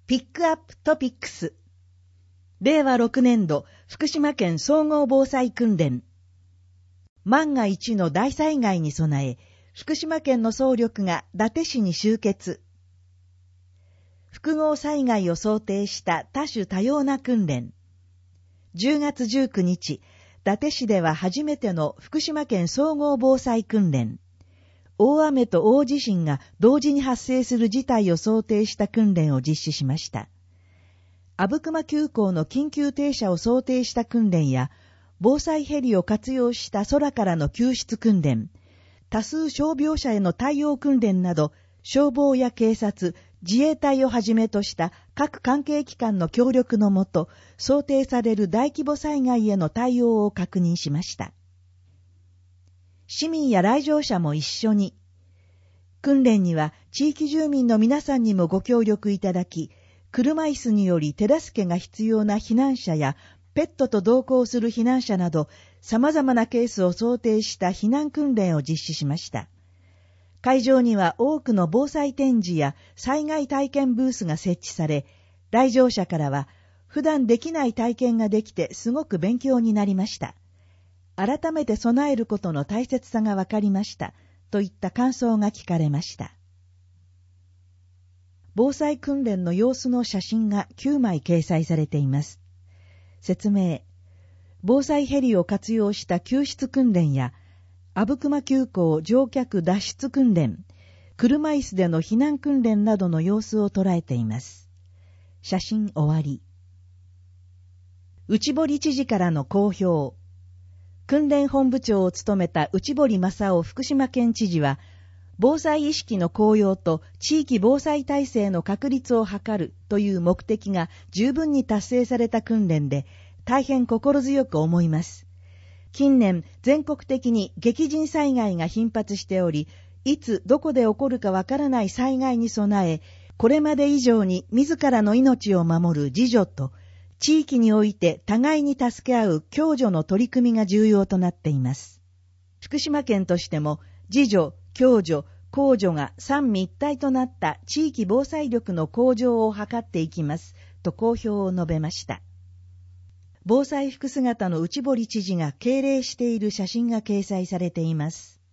ピックアップトピックス。令和6年度福島県総合防災訓練。万が一の大災害に備え、福島県の総力が伊達市に集結。複合災害を想定した多種多様な訓練。10月19日、伊達市では初めての福島県総合防災訓練。大雨と大地震が同時に発生する事態を想定した訓練を実施しました。阿武隈急行の緊急停車を想定した訓練や、防災ヘリを活用した空からの救出訓練、多数傷病者への対応訓練など、消防や警察、自衛隊をはじめとした各関係機関の協力のもと、想定される大規模災害への対応を確認しました。市民や来場者も一緒に。訓練には地域住民の皆さんにもご協力いただき、車椅子により手助けが必要な避難者やペットと同行する避難者など様々なケースを想定した避難訓練を実施しました。会場には多くの防災展示や災害体験ブースが設置され、来場者からは普段できない体験ができてすごく勉強になりました。改めて備えることの大切さが分かりました、といった感想が聞かれました。防災訓練の様子の写真が9枚掲載されています。説明。防災ヘリを活用した救出訓練や、阿武隈急行乗客脱出訓練、車椅子での避難訓練などの様子を捉えています。写真終わり。内堀知事からの講評。訓練本部長を務めた内堀正夫福島県知事は、防災意識の向揚と地域防災体制の確立を図るという目的が十分に達成された訓練で、大変心強く思います。近年、全国的に激甚災害が頻発しており、いつどこで起こるかわからない災害に備え、これまで以上に自らの命を守る自助と、地域において互いに助け合う共助の取り組みが重要となっています。福島県としても、自助、共助、公助が三位一体となった地域防災力の向上を図っていきます、と講評を述べました。防災服姿の内堀知事が敬礼している写真が掲載されています。